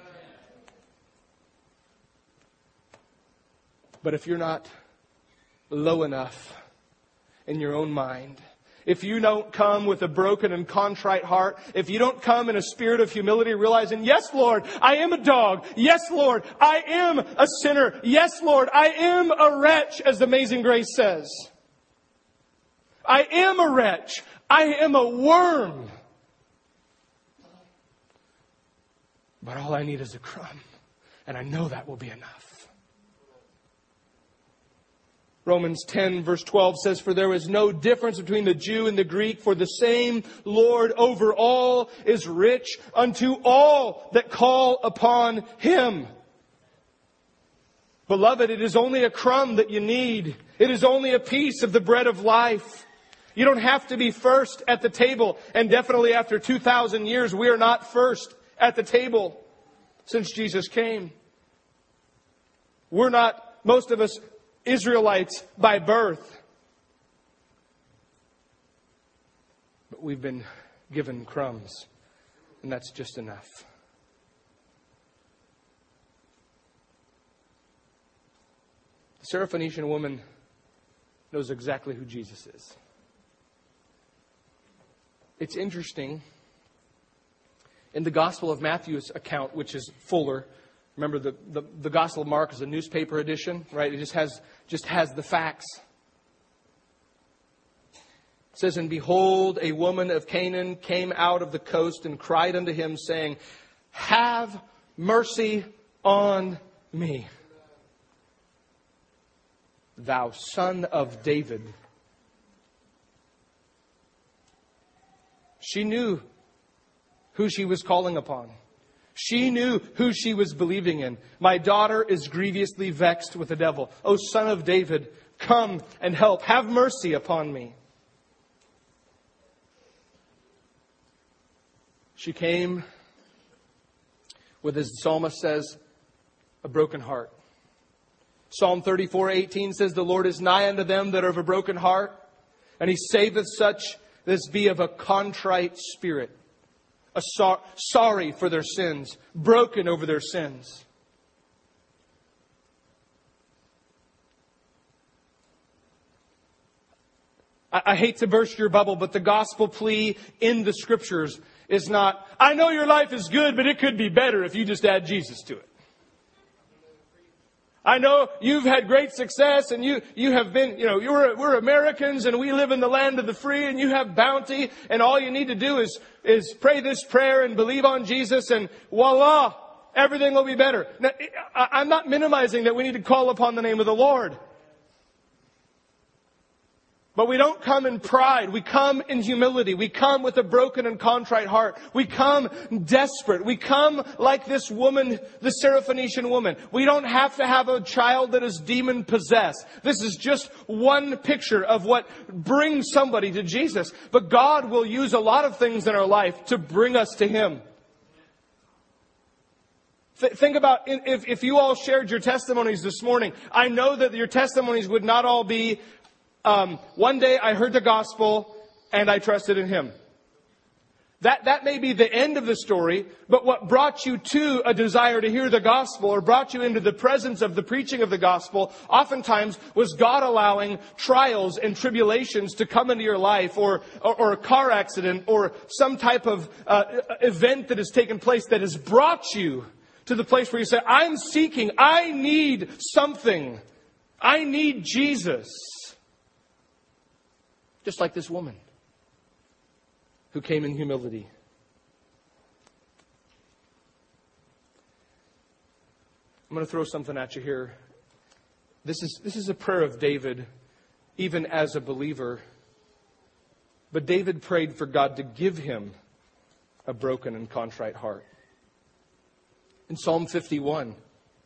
But if you're not low enough in your own mind, if you don't come with a broken and contrite heart, if you don't come in a spirit of humility, realizing, yes, Lord, I am a dog. Yes, Lord, I am a sinner. Yes, Lord, I am a wretch, as Amazing Grace says. I am a wretch. I am a worm. But all I need is a crumb. And I know that will be enough. Romans ten verse twelve says, "For there is no difference between the Jew and the Greek, for the same Lord over all is rich unto all that call upon Him." Beloved, it is only a crumb that you need. It is only a piece of the bread of life. You don't have to be first at the table. And definitely after two thousand years, we are not first at the table since Jesus came. We're not, most of us, Israelites by birth. But we've been given crumbs. And that's just enough. The Syrophoenician woman knows exactly who Jesus is. It's interesting. In the Gospel of Matthew's account, which is fuller, remember the, the, the Gospel of Mark is a newspaper edition, right? It just has just has the facts. It says, "And behold, a woman of Canaan came out of the coast and cried unto him, saying, Have mercy on me, thou son of David." She knew who she was calling upon. She knew who she was believing in. "My daughter is grievously vexed with the devil. O son of David, come and help. Have mercy upon me." She came with, as the psalmist says, a broken heart. Psalm thirty-four eighteen says, "The Lord is nigh unto them that are of a broken heart, and He saveth such as be of a contrite spirit." A so- sorry for their sins, broken over their sins. I, I hate to burst your bubble, but the gospel plea in the Scriptures is not, "I know your life is good, but it could be better if you just add Jesus to it. I know you've had great success and you, you have been, you know, you're, we're Americans and we live in the land of the free and you have bounty and all you need to do is, is pray this prayer and believe on Jesus and voila, everything will be better." Now, I'm not minimizing that we need to call upon the name of the Lord. But we don't come in pride. We come in humility. We come with a broken and contrite heart. We come desperate. We come like this woman, the Syrophoenician woman. We don't have to have a child that is demon possessed. This is just one picture of what brings somebody to Jesus. But God will use a lot of things in our life to bring us to Him. Th- think about if, if you all shared your testimonies this morning. I know that your testimonies would not all be, Um, one day I heard the gospel and I trusted in Him. That, that may be the end of the story, but what brought you to a desire to hear the gospel or brought you into the presence of the preaching of the gospel oftentimes was God allowing trials and tribulations to come into your life or, or, or a car accident or some type of uh, event that has taken place that has brought you to the place where you say, "I'm seeking, I need something. I need Jesus." Just like this woman who came in humility. I'm going to throw something at you here. This is, this is a prayer of David, even as a believer. But David prayed for God to give him a broken and contrite heart. In Psalm fifty-one,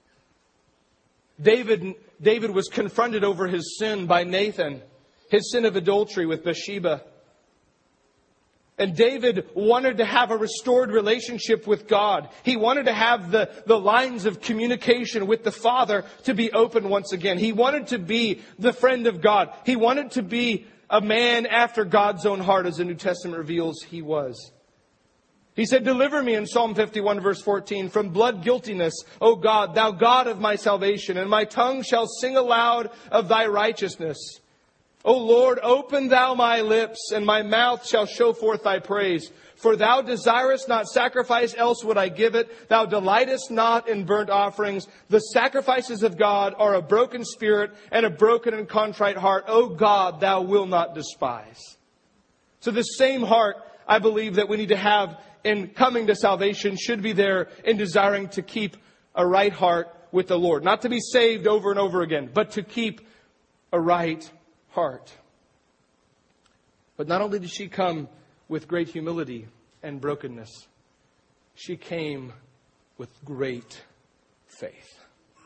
David, David was confronted over his sin by Nathan, his sin of adultery with Bathsheba. And David wanted to have a restored relationship with God. He wanted to have the, the lines of communication with the Father to be open once again. He wanted to be the friend of God. He wanted to be a man after God's own heart, as the New Testament reveals he was. He said, deliver me in Psalm fifty-one, verse fourteen, from blood guiltiness, O God, thou God of my salvation, and my tongue shall sing aloud of thy righteousness. O Lord, open thou my lips, and my mouth shall show forth thy praise. For thou desirest not sacrifice, else would I give it. Thou delightest not in burnt offerings. The sacrifices of God are a broken spirit and a broken and contrite heart. O God, thou wilt not despise. So the same heart, I believe, that we need to have in coming to salvation should be there in desiring to keep a right heart with the Lord. Not to be saved over and over again, but to keep a right heart. But not only did she come with great humility and brokenness, she came with great faith.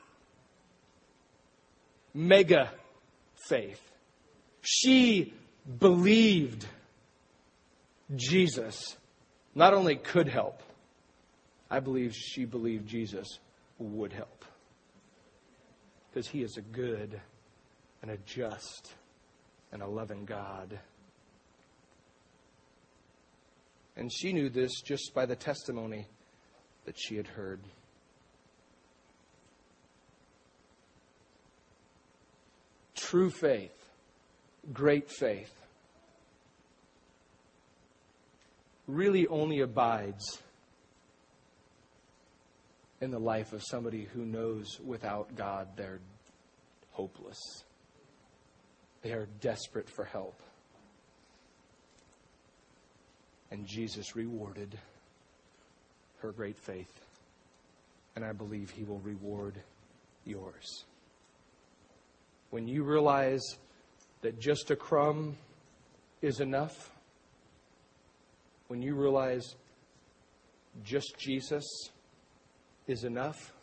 Mega faith. She believed Jesus not only could help, I believe she believed Jesus would help. Because He is a good and a just and a loving God. And she knew this just by the testimony that she had heard. True faith, great faith, really only abides in the life of somebody who knows without God they're hopeless. They are desperate for help. And Jesus rewarded her great faith. And I believe He will reward yours. When you realize that just a crumb is enough, when you realize just Jesus is enough,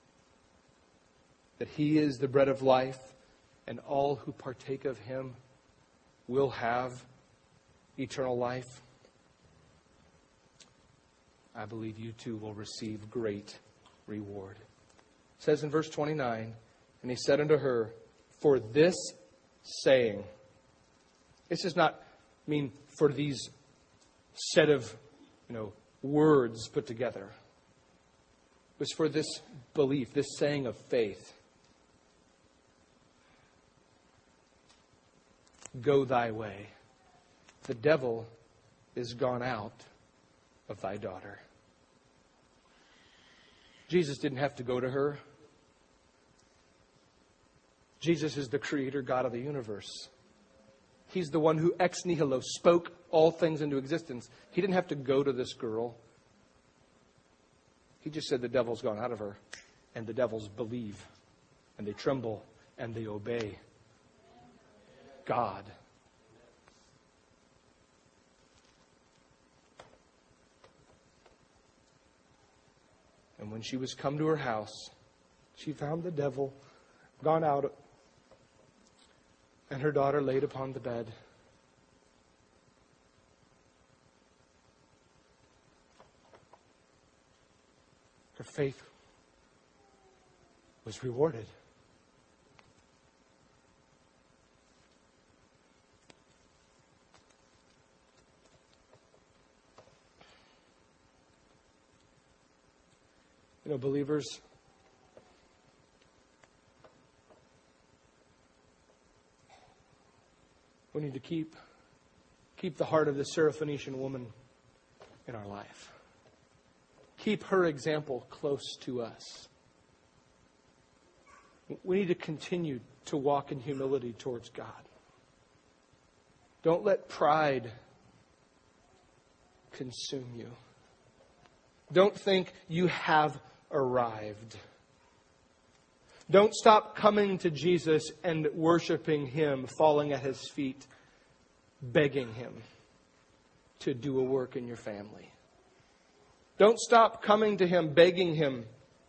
that He is the bread of life, and all who partake of Him will have eternal life, I believe you too will receive great reward. It says in verse twenty-nine, and He said unto her, for this saying, this does not mean for these set of, you know, words put together. It was for this belief, this saying of faith. Go thy way. The devil is gone out of thy daughter. Jesus didn't have to go to her. Jesus is the creator God of the universe. He's the one who ex nihilo spoke all things into existence. He didn't have to go to this girl. He just said the devil's gone out of her. And the devils believe. And they tremble. And they obey God. And when she was come to her house, she found the devil gone out, and her daughter laid upon the bed. Her faith was rewarded. You know, believers, we need to keep keep the heart of the Syrophoenician woman in our life. Keep her example close to us. We need to continue to walk in humility towards God. Don't let pride consume you. Don't think you have arrived. Don't stop coming to Jesus and worshiping Him, falling at His feet, begging Him to do a work in your family. Don't stop coming to Him, begging Him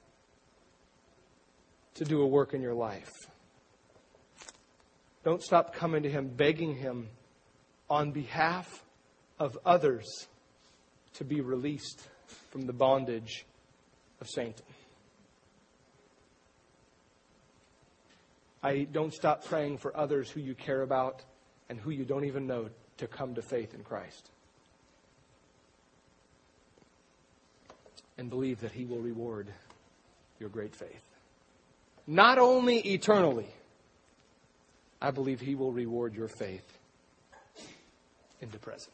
to do a work in your life. Don't stop coming to Him, begging Him on behalf of others to be released from the bondage of Satan. I don't stop praying for others who you care about and who you don't even know to come to faith in Christ. And believe that He will reward your great faith. Not only eternally, I believe He will reward your faith in the present.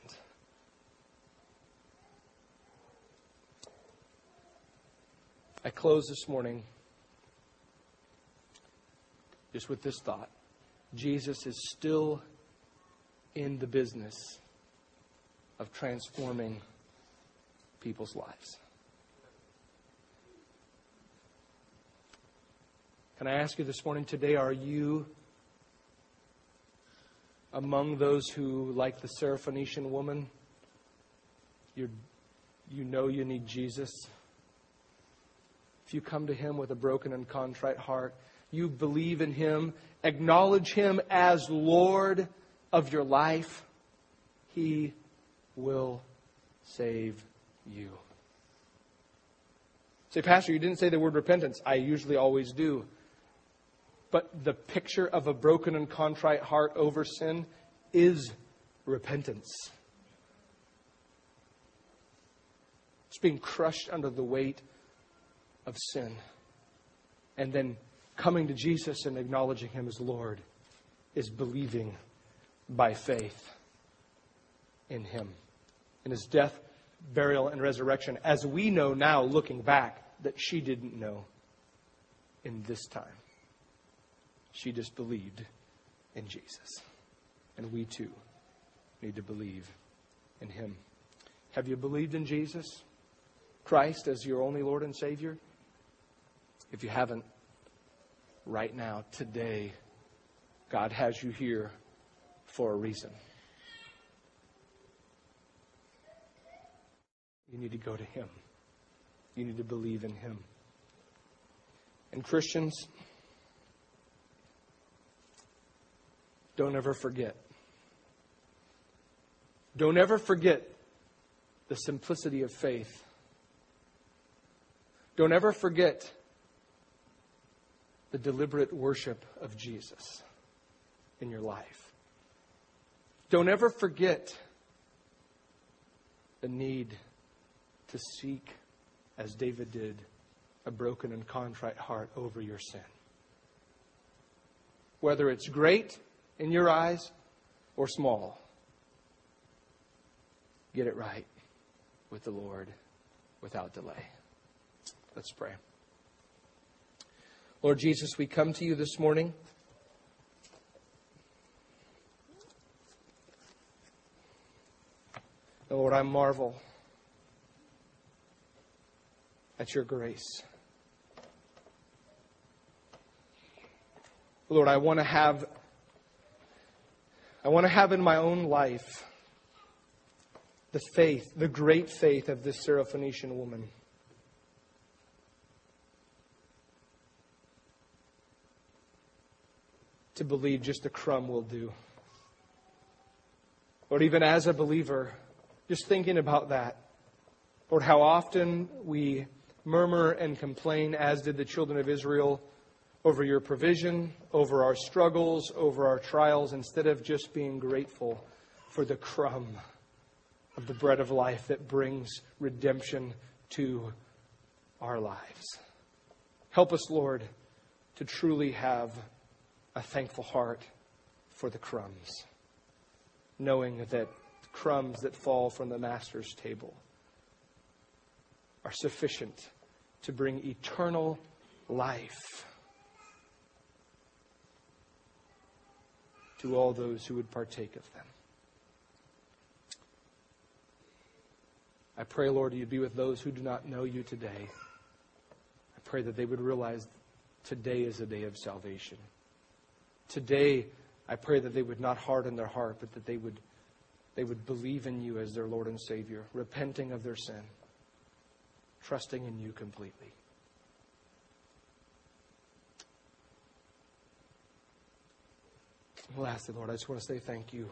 I close this morning just with this thought. Jesus is still in the business of transforming people's lives. Can I ask you this morning, today, are you among those who, like the Syrophoenician woman, you you know you need Jesus? If you come to Him with a broken and contrite heart, you believe in Him, acknowledge Him as Lord of your life, He will save you. Say, Pastor, you didn't say the word repentance. I usually always do. But the picture of a broken and contrite heart over sin is repentance. It's being crushed under the weight of sin. And then coming to Jesus and acknowledging Him as Lord is believing by faith in Him. In His death, burial, and resurrection, as we know now, looking back, that she didn't know in this time. She just believed in Jesus. And we too need to believe in Him. Have you believed in Jesus Christ as your only Lord and Savior? If you haven't, right now, today, God has you here for a reason. You need to go to Him. You need to believe in Him. And Christians, don't ever forget. Don't ever forget the simplicity of faith. Don't ever forget the deliberate worship of Jesus in your life. Don't ever forget the need to seek, as David did, a broken and contrite heart over your sin. Whether it's great in your eyes or small, get it right with the Lord without delay. Let's pray. Lord Jesus, we come to You this morning. And Lord, I marvel at Your grace. Lord, I want to have I want to have in my own life the faith, the great faith of this Syrophoenician woman. To believe just a crumb will do. Lord, even as a believer, just thinking about that. Lord, how often we murmur and complain, as did the children of Israel, over Your provision, over our struggles, over our trials, instead of just being grateful for the crumb of the bread of life that brings redemption to our lives. Help us, Lord, to truly have a thankful heart for the crumbs, knowing that crumbs that fall from the Master's table are sufficient to bring eternal life to all those who would partake of them. I pray, Lord, you'd be with those who do not know you today. I pray that they would realize today is a day of salvation. Today, I pray that they would not harden their heart, but that they would, they would believe in you as their Lord and Savior, repenting of their sin, trusting in you completely. Lastly, Lord, I just want to say thank you.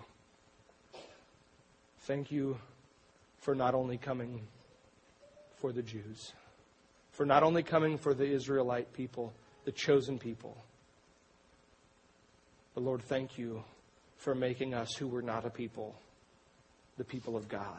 Thank you for not only coming for the Jews, for not only coming for the Israelite people, the chosen people, but Lord, thank you for making us who were not a people, the people of God.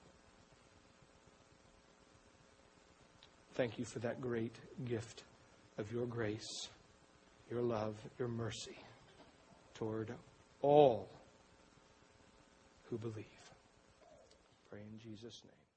Thank you for that great gift of your grace, your love, your mercy toward all who believe. Pray in Jesus' name.